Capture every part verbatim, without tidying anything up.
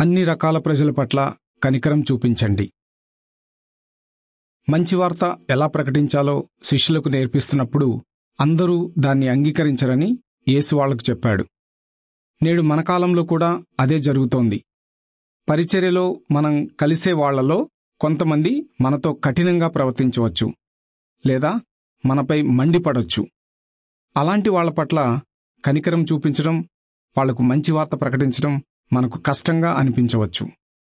అన్ని రకాల ప్రజల పట్ల కనికరం చూపించండి. మంచి వార్త ఎలా ప్రకటించాలో శిష్యులకు నేర్పిస్తున్నప్పుడు అందరూ దాన్ని అంగీకరించరని యేసు వాళ్లకు చెప్పాడు. నేడు మన కాలంలో కూడా అదే జరుగుతోంది. పరిచర్యలో మనం కలిసే వాళ్లలో కొంతమంది మనతో కఠినంగా ప్రవర్తించవచ్చు, లేదా మనపై మండిపడొచ్చు. అలాంటి వాళ్ల పట్ల కనికరం చూపించడం, వాళ్లకు మంచి వార్త ప్రకటించడం మనకు కష్టంగా అనిపించవచ్చు.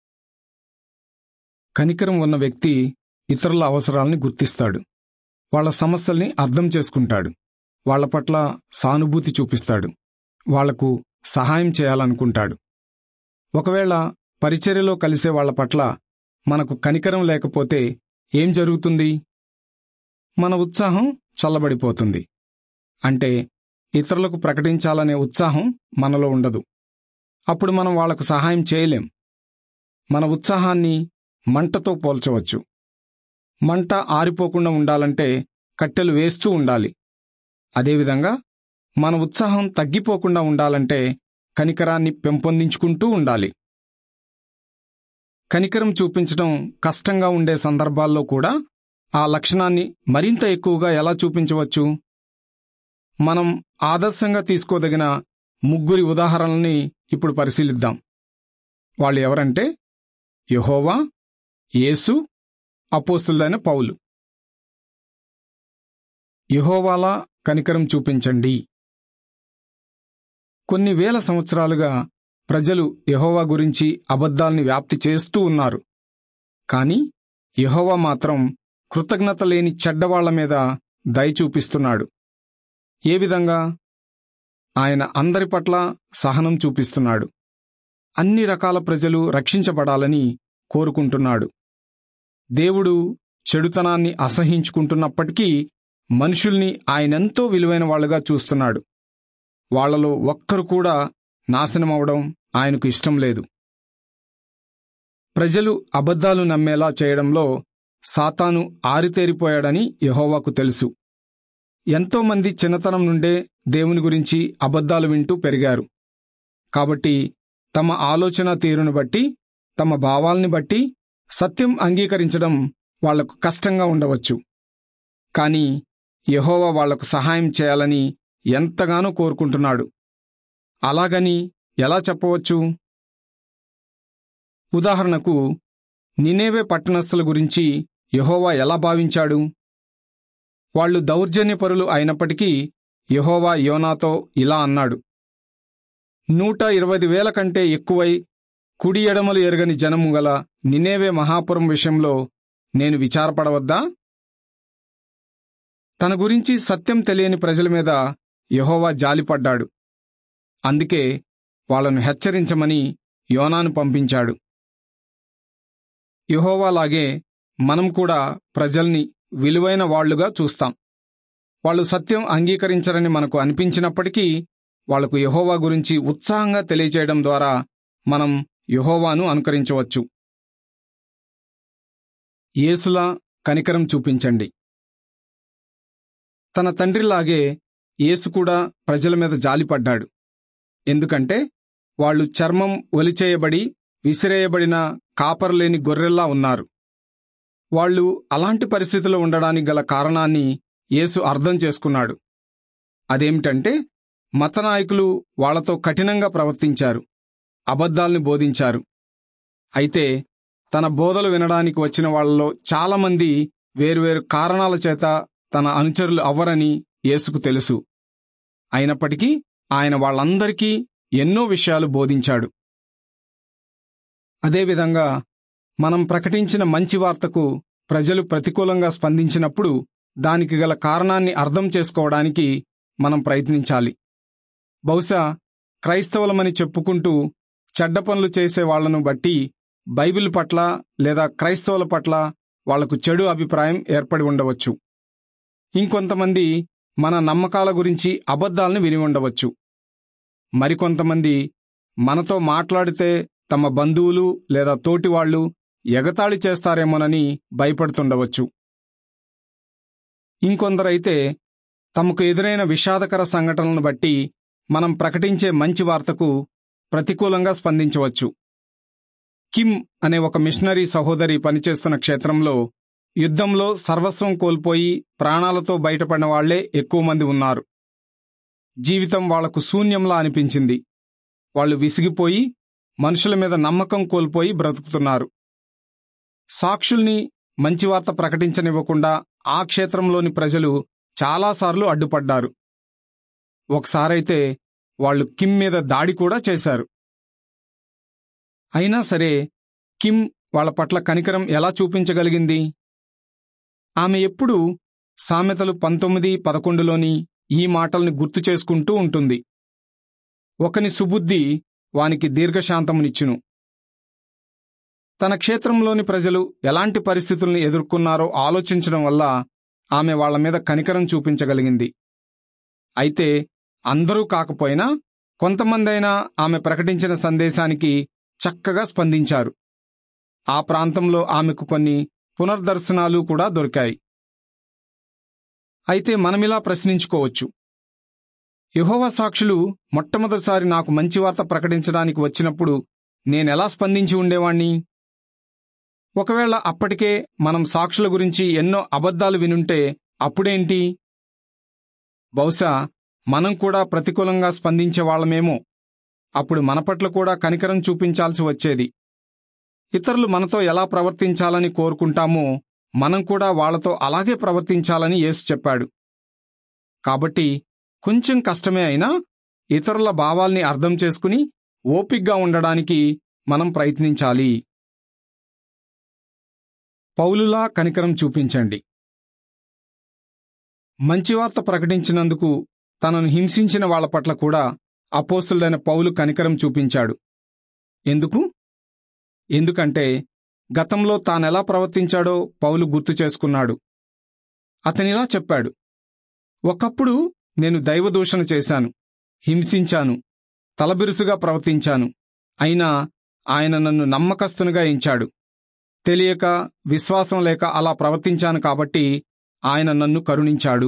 కనికరం ఉన్న వ్యక్తి ఇతరుల అవసరాల్ని గుర్తిస్తాడు, వాళ్ల సమస్యల్ని అర్థం చేసుకుంటాడు, వాళ్ల పట్ల సానుభూతి చూపిస్తాడు, వాళ్లకు సహాయం చేయాలనుకుంటాడు. ఒకవేళ పరిచర్యలో కలిసే వాళ్ల పట్ల మనకు కనికరం లేకపోతే ఏం జరుగుతుంది? మన ఉత్సాహం చల్లబడిపోతుంది. అంటే ఇతరులకు ప్రకటించాలనే ఉత్సాహం మనలో ఉండదు. అప్పుడు మనం వాళ్లకు సహాయం చేయలేం. మన ఉత్సాహాన్ని మంటతో పోల్చవచ్చు. మంట ఆరిపోకుండా ఉండాలంటే కట్టెలు వేస్తూ ఉండాలి. అదేవిధంగా మన ఉత్సాహం తగ్గిపోకుండా ఉండాలంటే కనికరాన్ని పెంపొందించుకుంటూ ఉండాలి. కనికరం చూపించడం కష్టంగా ఉండే సందర్భాల్లో కూడా ఆ లక్షణాన్ని మరింత ఎక్కువగా ఎలా చూపించవచ్చు? మనం ఆదర్శంగా తీసుకోదగిన ముగ్గురి ఉదాహరణల్ని ఇప్పుడు పరిశీలిద్దాం. వాళ్ళు ఎవరంటే యెహోవా, యేసు, అపోస్తలుడైన పౌలు. యెహోవాలా కనికరం చూపించండి. కొన్ని వేల సంవత్సరాలుగా ప్రజలు యెహోవా గురించి అబద్ధాల్ని వ్యాప్తి చేస్తూ ఉన్నారు. కాని యెహోవా మాత్రం కృతజ్ఞత లేని చెడ్డవాళ్ల మీద దయ చూపిస్తున్నాడు. ఏ విధంగా? ఆయన అందరి పట్ల సహనం చూపిస్తున్నాడు. అన్ని రకాల ప్రజలు రక్షించబడాలని కోరుకుంటున్నాడు. దేవుడు చెడుతనాన్ని అసహించుకుంటున్నప్పటికీ మనుషుల్ని ఆయనెంతో విలువైన వాళ్లుగా చూస్తున్నాడు. వాళ్లలో ఒక్కరు కూడా నాశనమవడం ఆయనకు ఇష్టం లేదు. ప్రజలు అబద్ధాలు నమ్మేలా చేయడంలో సాతాను ఆరితేరిపోయాడని యెహోవాకు తెలుసు. ఎంతోమంది చిన్నతనం నుండే దేవుని గురించి అబద్ధాలు వింటూ పెరిగారు. కాబట్టి తమ ఆలోచన తీరును బట్టి, తమ భావాల్ని బట్టి సత్యం అంగీకరించడం వాళ్లకు కష్టంగా ఉండవచ్చు. కాని యెహోవా వాళ్లకు సహాయం చేయాలని ఎంతగానో కోరుకుంటున్నాడు. అలాగని ఎలా చెప్పవచ్చు? ఉదాహరణకు, నినేవే పట్టణస్థుల గురించి యెహోవా ఎలా భావించాడు? వాళ్లు దౌర్జన్యపరులు అయినప్పటికీ యెహోవా యోనాతో ఇలా అన్నాడు: నూట ఇరవై వేల కంటే ఎక్కువై కుడి ఎడమలు ఎరగని జనము గల నినేవే మహాపురం విషయంలో నేను విచారపడవద్దా? తన గురించి సత్యం తెలియని ప్రజల మీద యెహోవా జాలిపడ్డాడు. అందుకే వాళ్లను హెచ్చరించమని యోనాను పంపించాడు. యెహోవాలాగే మనం కూడా ప్రజల్ని విలువైన వాళ్లుగా చూస్తాం. వాళ్లు సత్యం అంగీకరించరని మనకు అనిపించినప్పటికీ వాళ్లకు యెహోవా గురించి ఉత్సాహంగా తెలియచేయడం ద్వారా మనం యెహోవాను అనుకరించవచ్చు. యేసులా కనికరం చూపించండి. తన తండ్రిలాగే యేసు కూడా ప్రజల మీద జాలిపడ్డాడు. ఎందుకంటే వాళ్లు చర్మం ఒలిచేయబడి విసిరేయబడిన కాపరలేని గొర్రెల్లా ఉన్నారు. వాళ్లు అలాంటి పరిస్థితిలో ఉండడానికి గల కారణాన్ని యేసు అర్థం చేసుకున్నాడు. అదేమిటంటే మతనాయకులు వాళ్లతో కఠినంగా ప్రవర్తించారు, అబద్ధాల్ని బోధించారు. అయితే తన బోధలు వినడానికి వచ్చిన వాళ్లలో చాలామంది వేర్వేరు కారణాల చేత తన అనుచరులు అవ్వరని యేసుకు తెలుసు. అయినప్పటికీ ఆయన వాళ్లందరికీ ఎన్నో విషయాలు బోధించాడు. అదేవిధంగా మనం ప్రకటించిన మంచి వార్తకు ప్రజలు ప్రతికూలంగా స్పందించినప్పుడు దానికి గల కారణాన్ని అర్థం చేసుకోవడానికి మనం ప్రయత్నించాలి. బహుశా క్రైస్తవులమని చెప్పుకుంటూ చెడ్డ పనులు చేసే వాళ్లను బట్టి బైబిల్ పట్ల లేదా క్రైస్తవుల పట్ల వాళ్లకు చెడు అభిప్రాయం ఏర్పడి ఉండవచ్చు. ఇంకొంతమంది మన నమ్మకాల గురించి అబద్ధాలను విని ఉండవచ్చు. మరికొంతమంది మనతో మాట్లాడితే తమ బంధువులు లేదా తోటివాళ్లు ఎగతాళి చేస్తారేమోనని భయపడుతుండవచ్చు. ఇంకొందరైతే తమకు ఎదురైన విషాదకర సంఘటనలను బట్టి మనం ప్రకటించే మంచి వార్తకు ప్రతికూలంగా స్పందించవచ్చు. కిమ్ అనే ఒక మిషనరీ సహోదరి పనిచేస్తున్న క్షేత్రంలో యుద్ధంలో సర్వస్వం కోల్పోయి ప్రాణాలతో బయటపడిన వాళ్లే ఎక్కువ మంది ఉన్నారు. జీవితం వాళ్లకు శూన్యంలా అనిపించింది. వాళ్లు విసిగిపోయి మనుషుల మీద నమ్మకం కోల్పోయి బ్రతుకుతున్నారు. సాక్షుల్ని మంచి వార్త ప్రకటించనివ్వకుండా ఆ క్షేత్రంలోని ప్రజలు చాలాసార్లు అడ్డుపడ్డారు. ఒకసారైతే వాళ్లు కిమ్ మీద దాడి కూడా చేశారు. అయినా సరే కిమ్ వాళ్ల పట్ల కనికరం ఎలా చూపించగలిగింది? ఆమె ఎప్పుడూ సామెతలు పంతొమ్మిది పదకొండులోని ఈ మాటల్ని గుర్తు చేసుకుంటూ ఉంటుంది. ఒకని సుబుద్ధి వానికి దీర్ఘశాంతమునిచ్చును. తన క్షేత్రంలోని ప్రజలు ఎలాంటి పరిస్థితుల్ని ఎదుర్కొన్నారో ఆలోచించడం వల్ల ఆమె వాళ్ల మీద కనికరం చూపించగలిగింది. అయితే అందరూ కాకపోయినా కొంతమందైనా ఆమె ప్రకటించిన సందేశానికి చక్కగా స్పందించారు. ఆ ప్రాంతంలో ఆమెకు కొన్ని పునర్దర్శనాలు కూడా దొరికాయి. అయితే మనమిలా ప్రశ్నించుకోవచ్చు, యెహోవా సాక్షులు మొట్టమొదటిసారి నాకు మంచి వార్త ప్రకటించడానికి వచ్చినప్పుడు నేనెలా స్పందించి ఉండేవాణ్ణి? ఒకవేళ అప్పటికే మనం సాక్షుల గురించి ఎన్నో అబద్ధాలు వినుంటే అప్పుడేంటి? బహుశా మనం కూడా ప్రతికూలంగా స్పందించేవాళ్లమేమో. అప్పుడు మన పట్ల కూడా కనికరం చూపించాల్సి వచ్చేది. ఇతరులు మనతో ఎలా ప్రవర్తించాలని కోరుకుంటామో మనం కూడా వాళ్లతో అలాగే ప్రవర్తించాలని యేసు చెప్పాడు. కాబట్టి కొంచెం కష్టమే అయినా ఇతరుల భావాల్ని అర్థం చేసుకుని ఓపిగ్గా ఉండడానికి మనం ప్రయత్నించాలి. పౌలులా కనికరం చూపించండి. మంచివార్త ప్రకటించినందుకు తనను హింసించిన వాళ్ల పట్ల కూడా అపోస్తలుడైన పౌలు కనికరం చూపించాడు. ఎందుకు? ఎందుకంటే గతంలో తానెలా ప్రవర్తించాడో పౌలు గుర్తు చేసుకున్నాడు. అతనిలా చెప్పాడు, ఒకప్పుడు నేను దైవదూషణ చేశాను, హింసించాను, తలబిరుసుగా ప్రవర్తించాను. అయినా ఆయన నన్ను నమ్మకస్తునిగా ఎంచాడు. తెలియక, విశ్వాసం లేక అలా ప్రవర్తించాను కాబట్టి ఆయన నన్ను కరుణించాడు.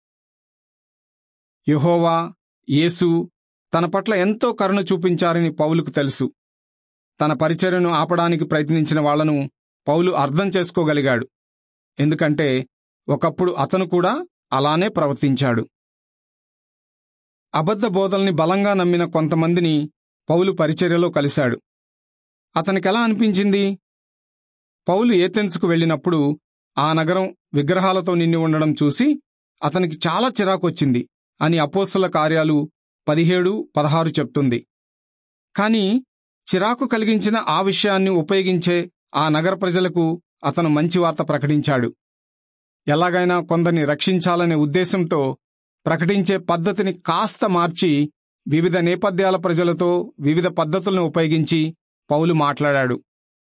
యెహోవా, యేసు తన పట్ల ఎంతో కరుణ చూపించారని పౌలుకు తెలుసు. తన పరిచర్యను ఆపడానికి ప్రయత్నించిన వాళ్లను పౌలు అర్థం చేసుకోగలిగాడు. ఎందుకంటే ఒకప్పుడు అతను కూడా అలానే ప్రవర్తించాడు. అబద్ధ బోధల్ని బలంగా నమ్మిన కొంతమందిని పౌలు పరిచర్యలో కలిశాడు. అతనికెలా అనిపించింది? పౌలు ఏథెన్సుకు వెళ్లినప్పుడు ఆ నగరం విగ్రహాలతో నిండి ఉండడం చూసి అతనికి చాలా చిరాకొచ్చింది అని అపోస్తలుల కార్యాలు పదిహేడు పదహారు చెప్తుంది. కాని చిరాకు కలిగించిన ఆ విషయాన్ని ఉపయోగించే ఆ నగర ప్రజలకు అతను మంచి వార్త ప్రకటించాడు. ఎలాగైనా కొందరిని రక్షించాలనే ఉద్దేశంతో ప్రకటించే పద్ధతిని కాస్త మార్చి వివిధ నేపథ్యాల ప్రజలతో వివిధ పద్ధతులను ఉపయోగించి పౌలు మాట్లాడాడు.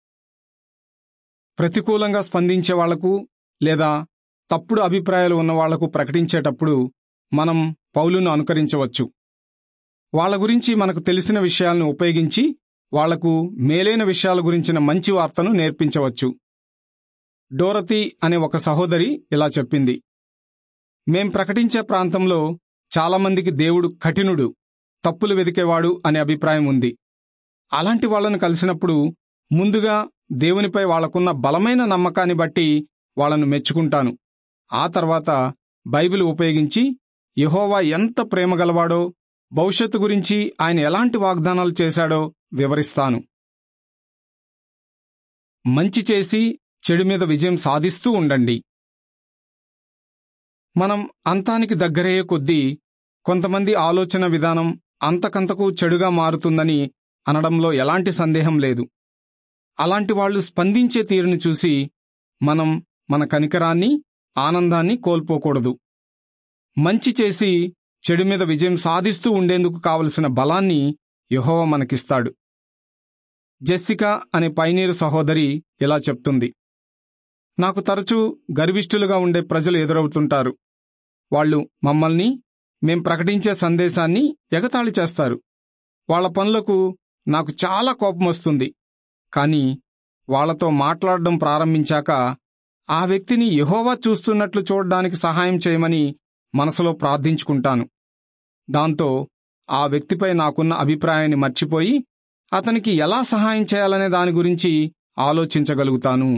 ప్రతికూలంగా స్పందించే వాళ్లకు లేదా తప్పుడు అభిప్రాయాలు ఉన్న వాళ్లకు ప్రకటించేటప్పుడు మనం పౌలును అనుకరించవచ్చు. వాళ్ల గురించి మనకు తెలిసిన విషయాలను ఉపయోగించి వాళ్లకు మేలైన విషయాల గురించిన మంచి వార్తను నేర్పించవచ్చు. డోరతీ అనే ఒక సహోదరి ఇలా చెప్పింది, మేం ప్రకటించే ప్రాంతంలో చాలామందికి దేవుడు కఠినుడు, తప్పులు వెదికేవాడు అనే అభిప్రాయం ఉంది. అలాంటి వాళ్లను కలిసినప్పుడు ముందుగా దేవునిపై వాళ్లకున్న బలమైన నమ్మకాన్ని బట్టి వాళ్లను మెచ్చుకుంటాను. ఆ తర్వాత బైబిల్ ఉపయోగించి యెహోవా ఎంత ప్రేమగలవాడో, భవిష్యత్తు గురించి ఆయన ఎలాంటి వాగ్దానాలు చేశాడో వివరిస్తాను. మంచి చేసి చెడు మీద విజయం సాధిస్తూ ఉండండి. మనం అంతానికి దగ్గరయ్యే కొద్దీ కొంతమంది ఆలోచన విధానం అంతకంతకు చెడుగా మారుతుందని అనడంలో ఎలాంటి సందేహం లేదు. అలాంటి వాళ్లు స్పందించే తీరును చూసి మనం మన కనికరాన్ని, ఆనందాన్ని కోల్పోకూడదు. మంచి చేసి చెడు మీద విజయం సాధిస్తూ ఉండేందుకు కావలసిన బలాన్ని యెహోవా మనకిస్తాడు. జెస్సికా అనే పైనీరు సహోదరి ఇలా చెప్తుంది, నాకు తరచూ గర్విష్ఠులుగా ఉండే ప్రజలు ఎదురవుతుంటారు. వాళ్లు మమ్మల్ని, మేం ప్రకటించే సందేశాన్ని ఎగతాళి చేస్తారు. వాళ్ల పనులకు నాకు చాలా కోపం వస్తుంది. కాని వాళ్లతో మాట్లాడడం ప్రారంభించాక ఆ వ్యక్తిని యెహోవా చూస్తున్నట్లు చూడడానికి సహాయం చేయమని మనసులో ప్రార్థించుకుంటాను. దాంతో ఆ వ్యక్తిపై నాకున్న అభిప్రాయాన్ని మర్చిపోయి అతనికి ఎలా సహాయం చేయాలనే దాని గురించి ఆలోచించగలుగుతాను.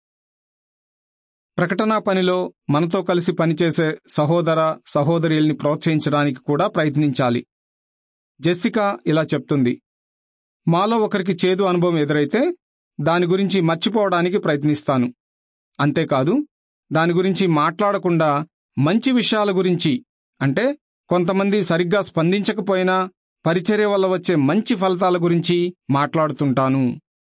ప్రకటనా పనిలో మనతో కలిసి పనిచేసే సహోదర సహోదరుల్ని ప్రోత్సహించడానికి కూడా ప్రయత్నించాలి. జెస్సికా ఇలా చెప్తుంది, మాలో ఒకరికి చేదు అనుభవం ఎదురైతే దాని గురించి మర్చిపోవడానికి ప్రయత్నిస్తాను. అంతేకాదు, దాని గురించి మాట్లాడకుండా మంచి విషయాల గురించి, అంటే కొంతమంది సరిగ్గా స్పందించకపోయినా పరిచర్య వల్ల వచ్చే మంచి ఫలితాల గురించి మాట్లాడుతుంటాను.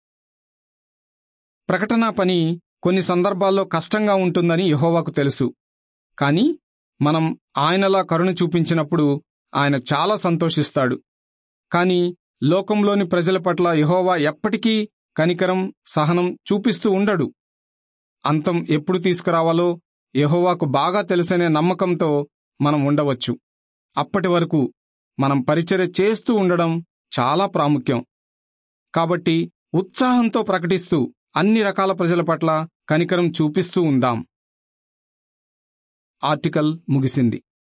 ప్రకటనా పని కొన్ని సందర్భాల్లో కష్టంగా ఉంటుందని యెహోవాకు తెలుసు. కాని మనం ఆయనలా కరుణ చూపించినప్పుడు ఆయన చాలా సంతోషిస్తాడు. కాని లోకంలోని ప్రజల పట్ల యెహోవా ఎప్పటికీ కనికరం, సహనం చూపిస్తూ ఉండడు. అంతం ఎప్పుడు తీసుకురావాలో యెహోవాకు బాగా తెలుసనే నమ్మకంతో మనం ఉండవచ్చు. అప్పటి వరకు మనం పరిచర్య చేస్తూ ఉండడం చాలా ప్రాముఖ్యం. కాబట్టి ఉత్సాహంతో ప్రకటిస్తూ అన్ని రకాల ప్రజల పట్ల కనికరం చూపిస్తూ ఉందాం. ఆర్టికల్ ముగిసింది.